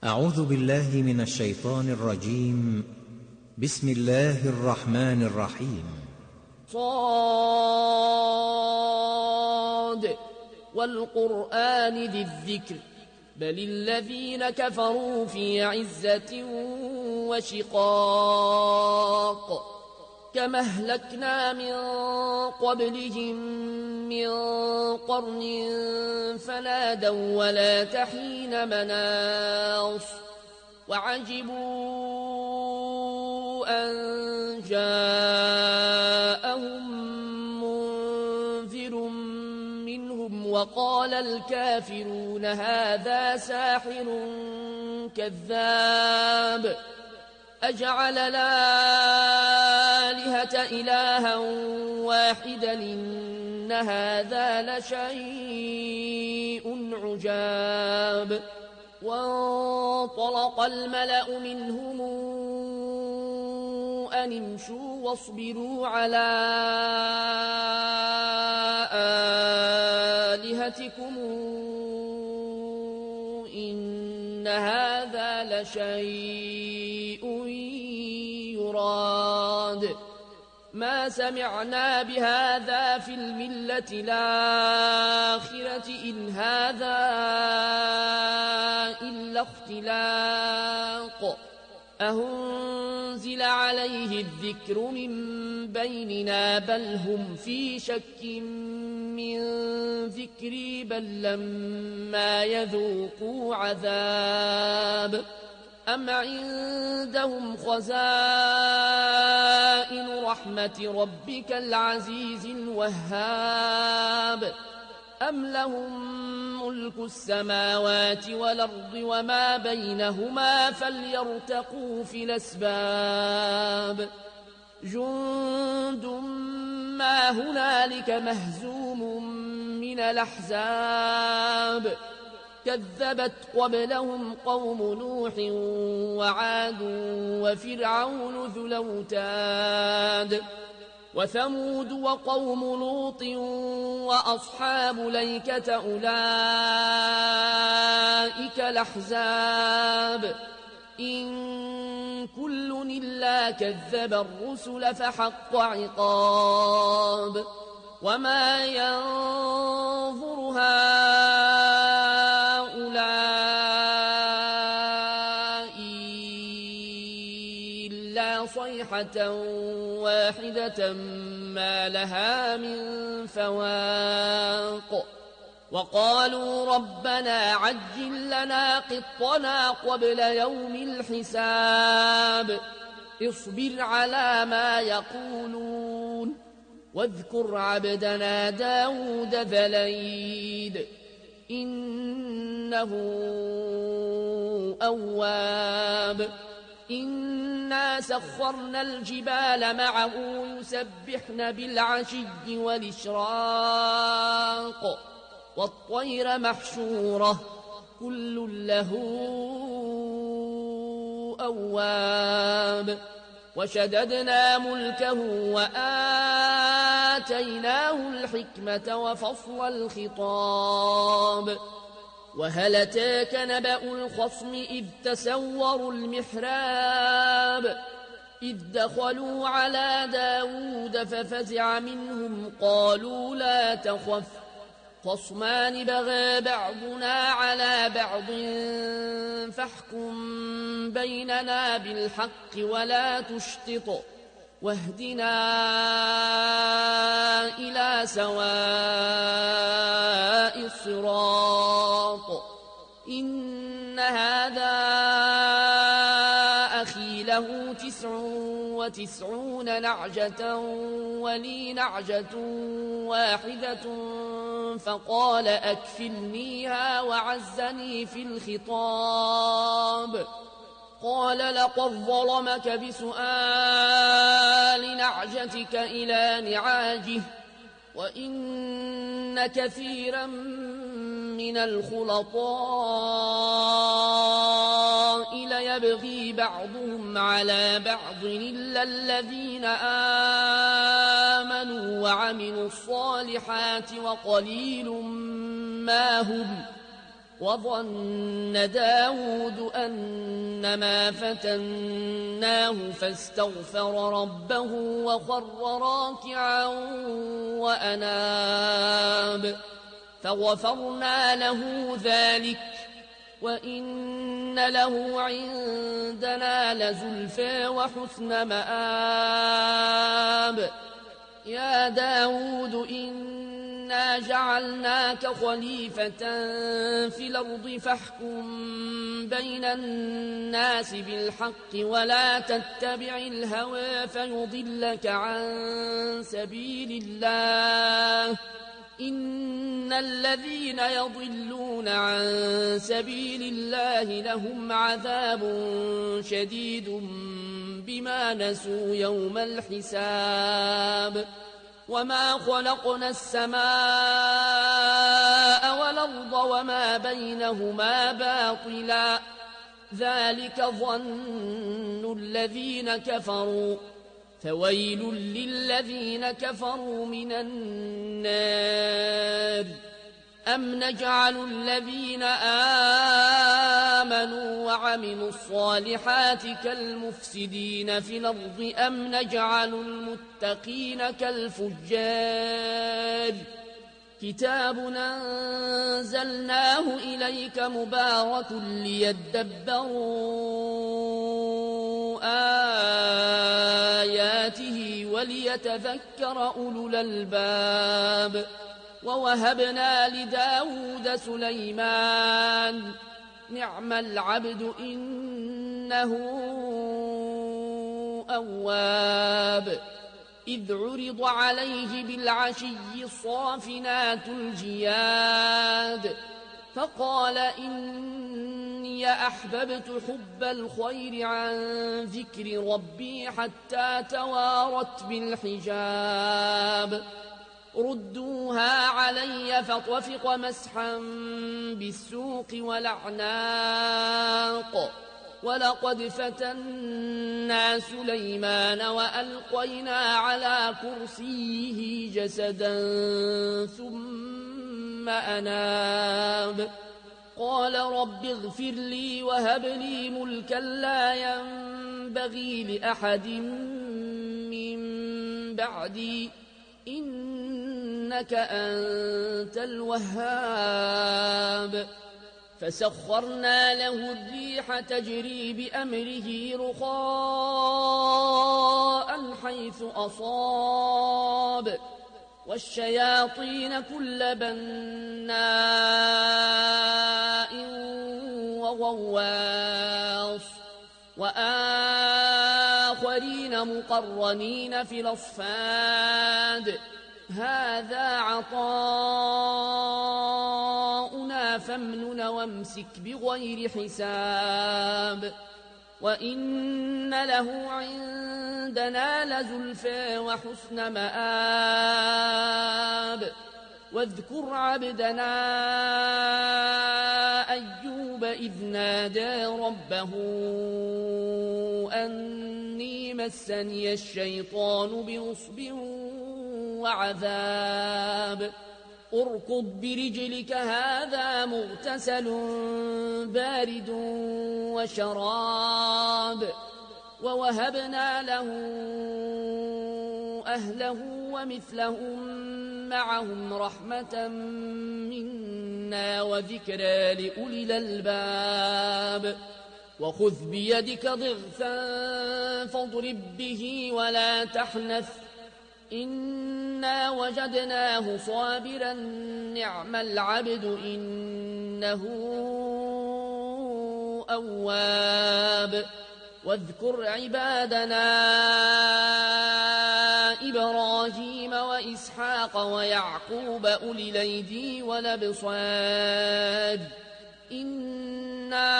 أعوذ بالله من الشيطان الرجيم. بسم الله الرحمن الرحيم. صاد والقرآن ذي الذكر بل الذين كفروا في عزة وشقاق كما أهلكنا من قبلهم من قرن فنادوا ولا تحين مناص وعجبوا أن جاءهم منذر منهم وقال الكافرون هذا ساحر كذاب أجعل الآلهة إلها واحدا إن هذا لشيء عجاب وانطلق الملأ منهم أن امشوا واصبروا على آلهتكم إن هذا لشيء يراد ما سمعنا بهذا في الملة الآخرة إن هذا إلا اختلاق أهنزل عليه الذكر من بيننا بل هم في شك من ذكري بل لما يذوقوا عذاب أم عندهم خزائن رحمة ربك العزيز الوهاب أم لهم ملك السماوات والأرض وما بينهما فليرتقوا في الأسباب جند ما هنالك مهزوم من الأحزاب كذبت قبلهم قوم نوح وعاد وفرعون ذو الأوتاد وثمود وقوم لوط وأصحاب الأيكة أولئك الأحزاب إن كل إلا كذب الرسل فحق عقاب وما ينظر هؤلاء إلا صيحة واحدة ما لها من فواق وقالوا ربنا عجل لنا قطنا قبل يوم الحساب اصبر على ما يقولون واذكر عبدنا داود ذا الأيد إنه أواب إنا سخرنا الجبال معه يسبحن بالعشي والإشراق والطير محشورة كل له أواب وشددنا ملكه وآتيناه الحكمة وفصل الخطاب وهل أتاك نبأ الخصم إذ تسوروا المحراب إذ دخلوا على داود ففزع منهم قالوا لا تخف خصمان بغى بعضنا على بعض فاحكم بيننا بالحق ولا تشطط واهدنا إلى سواء الصراط إن هذا أخي له 99 نعجة ولي نعجة واحدة فقال أكفلنيها وعزني في الخطاب قال لقد ظلمك بسؤال نعجتك إلى نعاجه وإن كثيرا من الخلطاء ليبغي بعضهم على بعض إلا الذين آمنوا وعملوا الصالحات وقليل ما هم وظن داود أنما فتناه فاستغفر ربه وخر راكعا وأناب فغفرنا له ذلك وإن له عندنا لزلفى وحسن مآب يا داود إنا جعلناك خليفة في الأرض فاحكم بين الناس بالحق ولا تتبع الهوى فيضلك عن سبيل الله إن الذين يضلون عن سبيل الله لهم عذاب شديد بما نسوا يوم الحساب وما خلقنا السماء والأرض وما بينهما باطلا ذلك ظن الذين كفروا فويل للذين كفروا من النار أم نجعل الذين آمنوا وعملوا الصالحات كالمفسدين في الأرض أم نجعل المتقين كالفجار كتاب أنزلناه إليك مبارك ليدبروا آياته وليتذكر أولو الألباب ووهبنا لداود سليمان نعم العبد إنه أواب إذ عرض عليه بالعشي الصافنات الجياد فقال إني أحببت حب الخير عن ذكر ربي حتى توارت بالحجاب ردوها علي فطفق مسحا بالسوق والأعناق ولقد فتنا سليمان وألقينا على كرسيه جسدا ثم أناب قال رب اغفر لي وهب لي ملكا لا ينبغي لأحد من بعدي إنك أنت الوهاب فسخرنا له الريح تجري بأمره رخاء حيث أصاب والشياطين كل بناء وغواص وآخرين مقرنين في الأصفاد هذا عطاؤنا فامنن وامسك بغير حساب وإن له عندنا لزلفى وحسن مآب واذكر عبدنا أيوب إذ نادى ربه أني مسني الشيطان بنصب وعذاب اركض برجلك هذا مغتسل بارد وشراب ووهبنا له أهله ومثلهم معهم رحمة منا وذكرى لأولي الألباب وخذ بيدك ضغثا فاضرب به ولا تحنث إنا وجدناه صابرا نعم العبد إنه أواب واذكر عبادنا إبراهيم وإسحاق ويعقوب أولي الأيدي والأبصار إنا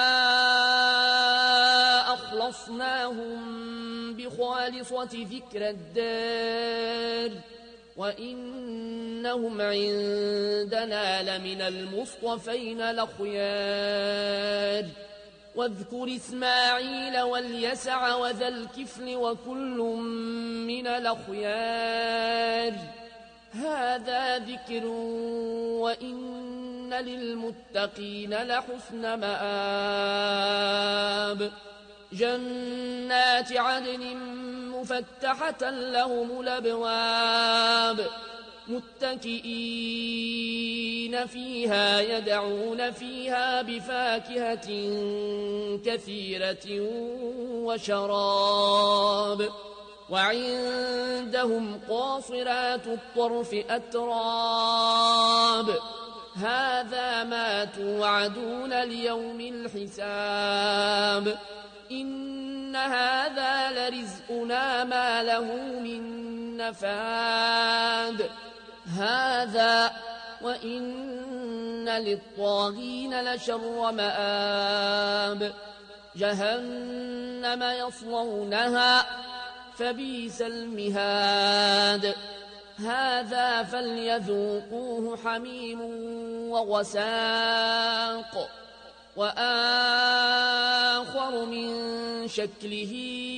أخلصناهم بخالصة ذكر الدار وإنهم عندنا لمن المصطفين الأخيار واذكر إسماعيل واليسع وذا الكفل وكل من الأخيار هذا ذكر وإن للمتقين لحسن مآب جنات عدن مفتحة لهم الأبواب متكئين فيها يدعون فيها بفاكهة كثيرة وشراب وعندهم قاصرات الطرف أتراب هذا ما توعدون ليوم الحساب إن هذا لرزقنا ما له من نفاد هذا وإن للطاغين لشر مآب جهنم يصلونها فبئس المهاد هذا فليذوقوه حميم وغساق وآخر من شكله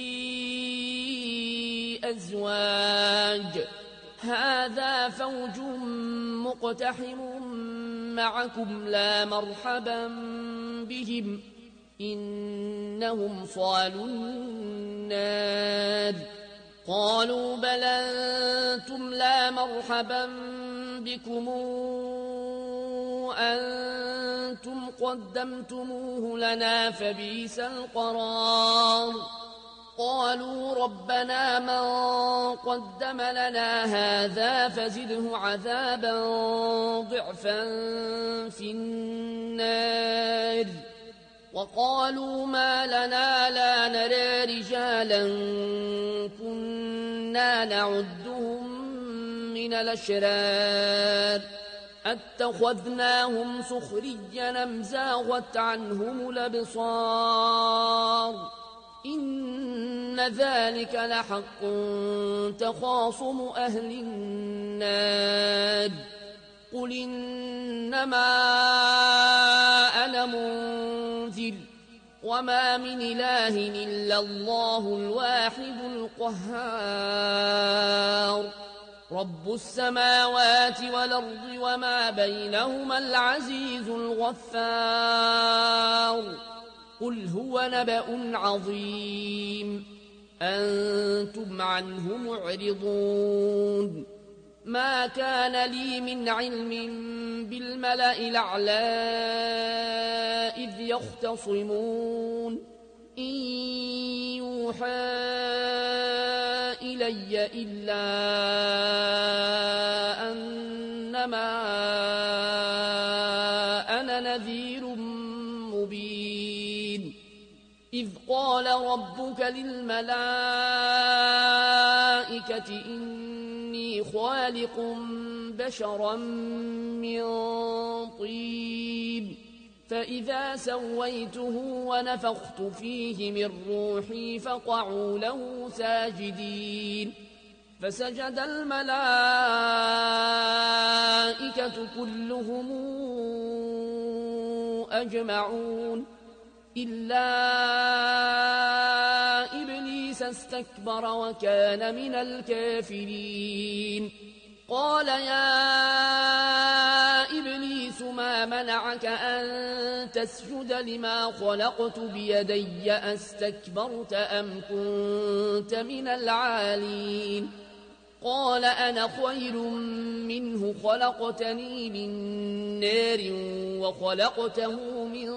أزواج هذا فوج مقتحم معكم لا مرحبا بهم إنهم صالوا النار قالوا بل أنتم لا مرحبا بكم أنتم قدمتموه لنا فبئس القرار قالوا ربنا من قدم لنا هذا فزده عذابا ضعفا في النار وقالوا ما لنا لا نرى رجالا كنا نعدهم من الأشرار أتخذناهم سخريا أم زاغت عنهم الأبصار إن ذلك لحق تخاصم أهل النار قل إنما أنا منذر وما من إله إلا الله الواحد القهار رب السماوات والأرض وما بينهما العزيز الغفار قل هو نبأ عظيم أنتم عنه معرضون ما كان لي من علم بالملأ الأعلى إذ يختصمون إن يوحى إلي إلا أنما أنا نذير مبين إذ قال ربك للملائكة إني خالق بشرا من طين فإذا سويته ونفخت فيه من روحي فقعوا له ساجدين فسجد الملائكة كلهم أجمعون إلا إبليس استكبر وكان من الكافرين قال يا إبليس ما منعك أن تسجد لما خلقت بيدي أستكبرت أم كنت من العالين قال أنا خير منه خلقتني من نار وخلقته من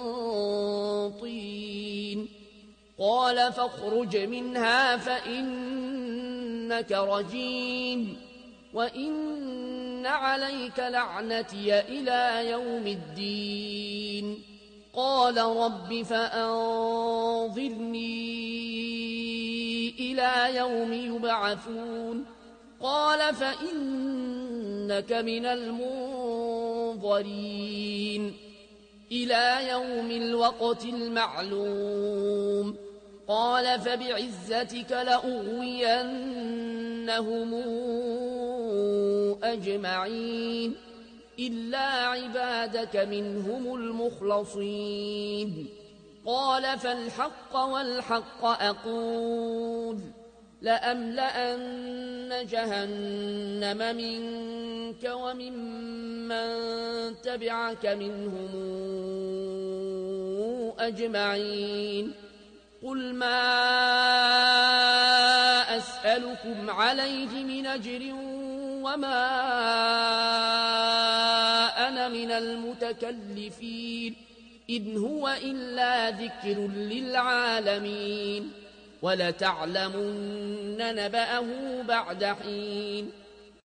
طين قال فاخرج منها فإنك رجيم وإن عليك لعنتي إلى يوم الدين قال رب فأنظرني إلى يوم يبعثون قال فإنك من المنظرين إلى يوم الوقت المعلوم قال فبعزتك لأغوينهم أجمعين إلا عبادك منهم المخلصين قال فالحق والحق أقول لأملأن جهنم منك وممن تبعك منهم أجمعين قل ما أسألكم عليه من أجر وما أنا من المتكلفين إن هو إلا ذكر للعالمين ولتعلمن نبأه بعد حين